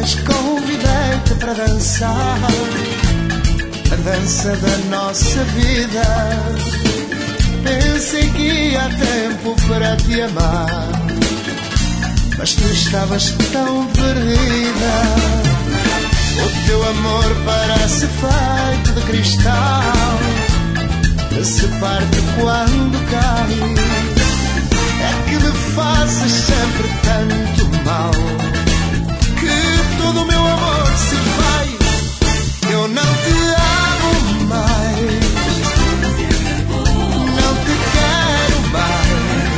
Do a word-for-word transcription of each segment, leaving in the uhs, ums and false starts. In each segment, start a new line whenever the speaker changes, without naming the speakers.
mas convidei-te para dançar a dança da nossa vida. Pensei que ia tempo para te amar, mas tu estavas tão perdida. O teu amor parece feito de cristal, que se parte quando cai. É que me fazes sempre tanto mal, que todo o meu amor se vai. Eu não te amo mais, não te quero mais.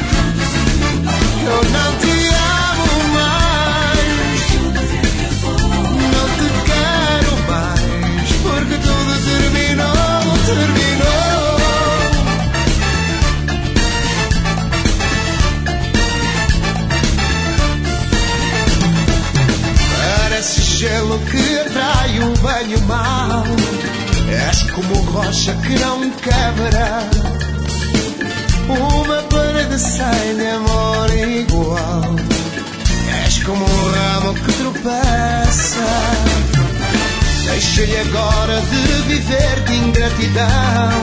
Eu não te amo mais, não te quero mais, porque tudo terminou, terminou. Gelo que atrai o bem e o mal. És como rocha que não quebra, uma parede sem amor igual. És como um ramo que tropeça. Deixa-lhe agora de viver de ingratidão.